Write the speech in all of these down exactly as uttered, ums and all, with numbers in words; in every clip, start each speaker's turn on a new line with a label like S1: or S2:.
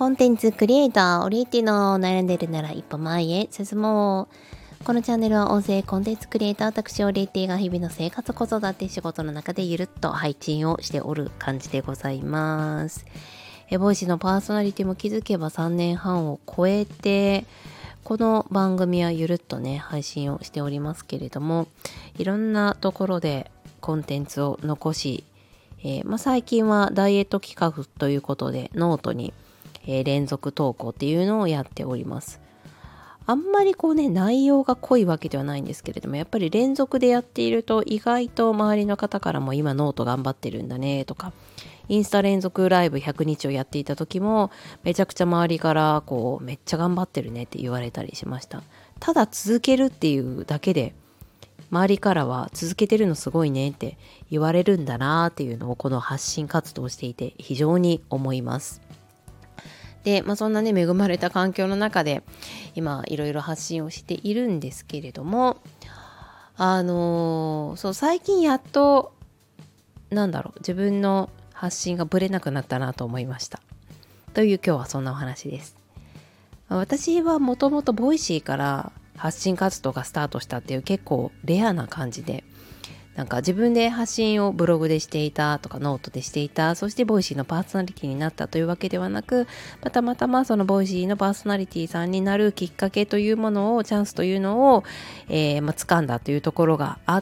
S1: コンテンツクリエイター、オリエティの悩んでるなら一歩前へ進もう。このチャンネルは音声コンテンツクリエイター、私オリエティが日々の生活、子育て、仕事の中でゆるっと配信をしておる感じでございます。えボイシのパーソナリティも気づけばさんねんはんを超えて、この番組はゆるっとね配信をしておりますけれども、いろんなところでコンテンツを残し、えーまあ、最近はダイエット企画ということでノートに、えー連続投稿っていうのをやっております。あんまりこうね内容が濃いわけではないんですけれども、やっぱり連続でやっていると意外と周りの方からも今ノート頑張ってるんだねとか、インスタ連続ライブひゃくにちをやっていた時もめちゃくちゃ周りからこうめっちゃ頑張ってるねって言われたりしました。ただ続けるっていうだけで周りからは続けてるのすごいねって言われるんだなっていうのをこの発信活動をしていて非常に思います。で、まあ、そんなね恵まれた環境の中で今いろいろ発信をしているんですけれども、あのーそう最近やっとなんだろう自分の発信がぶれなくなったなと思いましたという今日はそんなお話です。私はもともとボイシーから発信活動がスタートしたっていう結構レアな感じで、なんか自分で発信をブログでしていたとかノートでしていた、そしてボイシーのパーソナリティになったというわけではなく、またまたまそのボイシーのパーソナリティさんになるきっかけというものをチャンスというのを、えーまあ、掴んだというところがあって、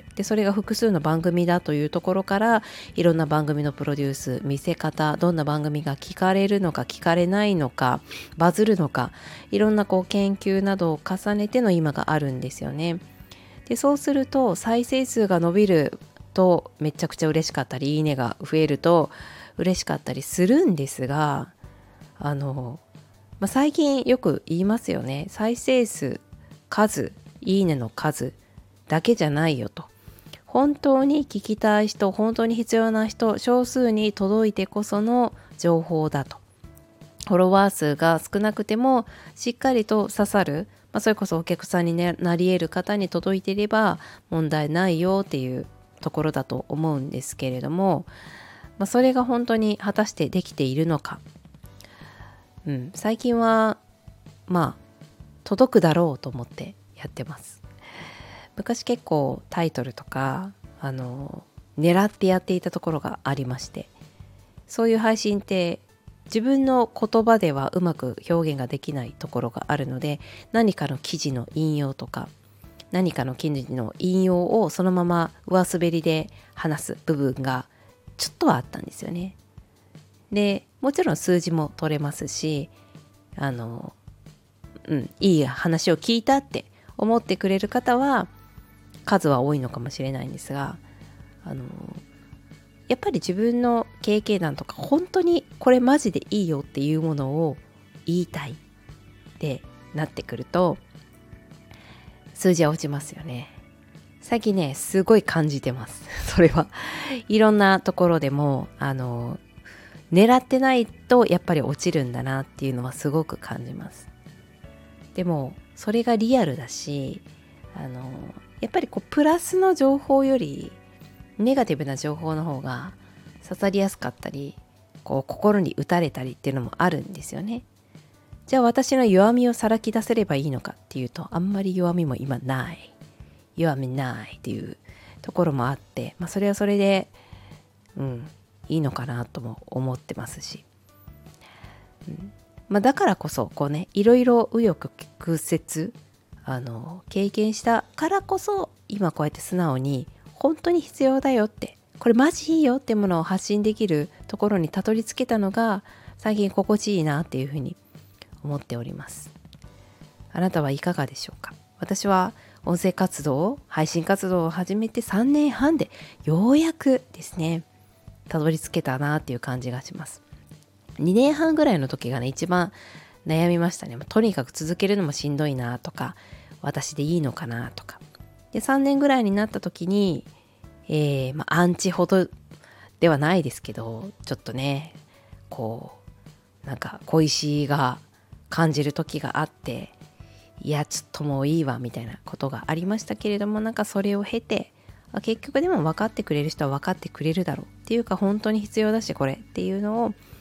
S1: でそれが複数の番組だというところからいろんな番組のプロデュース、見せ方、どんな番組が聞かれるのか聞かれないのかバズるのか、いろんなこう研究などを重ねての今があるんですよね。でそうすると再生数が伸びるとめちゃくちゃ嬉しかったり、いいねが増えると嬉しかったりするんですが、あの、まあ、最近よく言いますよね。再生数、数、いいねの数だけじゃないよと。本当に聞きたい人、本当に必要な人、少数に届いてこその情報だと。フォロワー数が少なくてもしっかりと刺さる、まあ、それこそお客さんに、ね、なり得る方に届いていれば問題ないよっていうところだと思うんですけれども、まあ、それが本当に果たしてできているのか、うん、最近はまあ届くだろうと思ってやってます。昔結構タイトルとかあの狙ってやっていたところがありまして、そういう配信って自分の言葉ではうまく表現ができないところがあるので、何かの記事の引用とか何かの記事の引用をそのまま上滑りで話す部分がちょっとはあったんですよね。でもちろん数字も取れますし、あのうんいい話を聞いたって思ってくれる方は数は多いのかもしれないんですが、あのやっぱり自分の経験談とか本当にこれマジでいいよっていうものを言いたいってなってくると数字は落ちますよね。最近ねすごい感じてます。それはいろんなところでもあの狙ってないとやっぱり落ちるんだなっていうのはすごく感じます。でもそれがリアルだし、あのやっぱりこうプラスの情報よりネガティブな情報の方が刺さりやすかったり、こう心に打たれたりっていうのもあるんですよね。じゃあ私の弱みをさらき出せればいいのかっていうと、あんまり弱みも今ない、弱みないっていうところもあって、まあ、それはそれで、うん、いいのかなとも思ってますし、うんまあ、だからこそこうねいろいろ紆余曲折あの経験したからこそ今こうやって素直に本当に必要だよって、これマジいいよってものを発信できるところにたどり着けたのが最近心地いいなっていうふうに思っております。あなたはいかがでしょうか。私は音声活動、配信活動を始めてさんねんはんでようやくですねたどり着けたなっていう感じがします。にねんはんぐらいの時がね一番悩みましたね。とにかく続けるのもしんどいなとか、私でいいのかなとかで、さんねんぐらいになった時に、えーまあ、アンチほどではないですけど、ちょっとねこうなんか恋しが感じる時があって、いやちょっともういいわみたいなことがありましたけれども、なんかそれを経て結局でも分かってくれる人は分かってくれるだろうっていうか、本当に必要だしこれっていうのを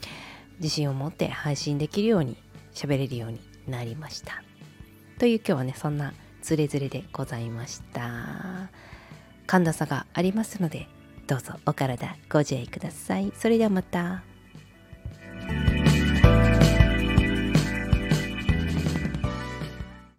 S1: 自信を持って配信できるように喋れるようになりました。という今日はねそんなズレズレでございました。寒暖差がありますのでどうぞお体ご自愛ください。それではまた。